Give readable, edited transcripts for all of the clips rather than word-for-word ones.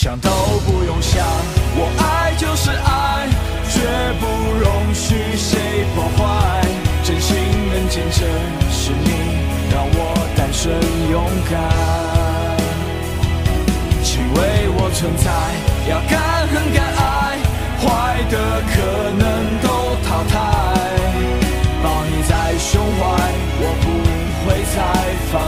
想都不用想，我爱就是爱，绝不容许谁破坏。真心能见证是你让我单纯勇敢，请为我存在，要敢恨敢爱，坏的可能都淘汰。抱你在胸怀，我不会再放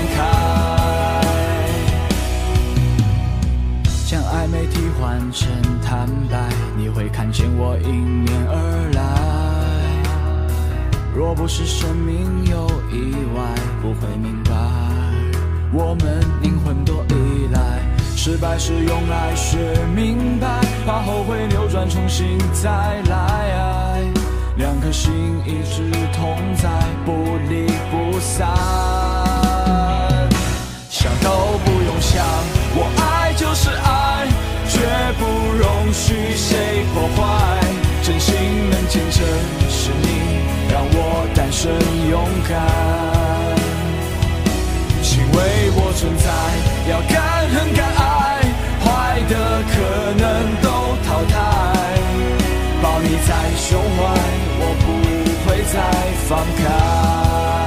开。将暧昧替换成坦白，你会看见我迎面而来。若不是生命有意外，不会明白我们灵魂多依赖。失败是用来学明白，怕后悔扭转重新再来。两颗心一直同在，不离不散。想都不用想，我爱就是爱，绝不容许谁破坏。真心能见证是你让我单纯勇敢，请为我存在，要敢恨敢爱，坏的可能都淘汰。抱你在胸怀，我不会再放开。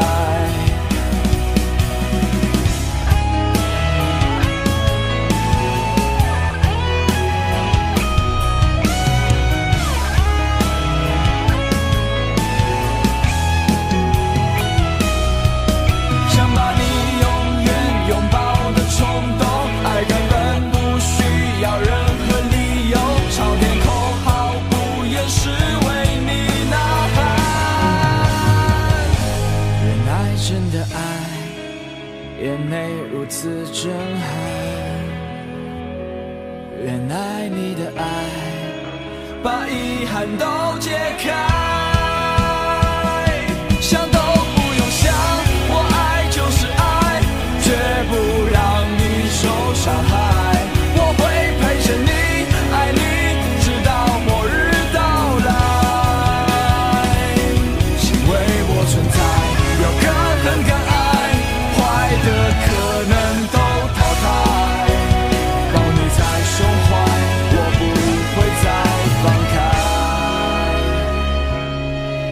眼内如此震撼，原来你的爱把遗憾都解开。